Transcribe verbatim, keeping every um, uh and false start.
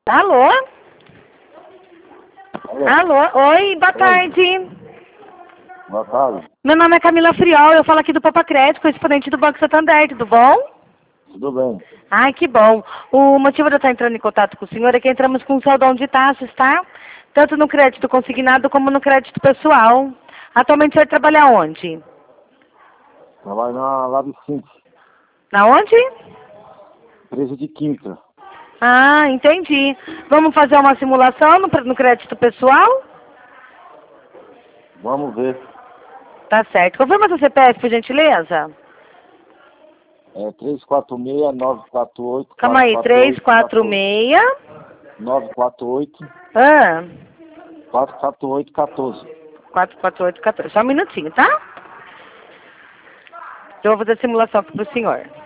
Alô? Alô? Alô? Oi, boa tarde. Boa tarde. Meu nome é Camila Friol, eu falo aqui do Papacrédito, correspondente do Banco Santander, tudo bom? Tudo bem? Ai, que bom. O motivo de eu estar entrando em contato com o senhor é que entramos com um saldão de taxas, tá? Tanto no crédito consignado como no crédito pessoal. Atualmente o senhor trabalha onde? Trabalho na Lab cinco, Na onde? empresa de química. Ah, entendi. Vamos fazer uma simulação no, no crédito pessoal? Vamos ver. Tá certo. Confirma seu C P F, por gentileza. É três quatro seis, nove quatro oito, Calma quatro aí, quatro três, oito, quatro, seis. nove quatro oito, Ah, quatro quatro oito, um quatro. quatro, quatro, oito, quatorze. Só um minutinho, tá? Eu vou fazer a simulação aqui pro senhor.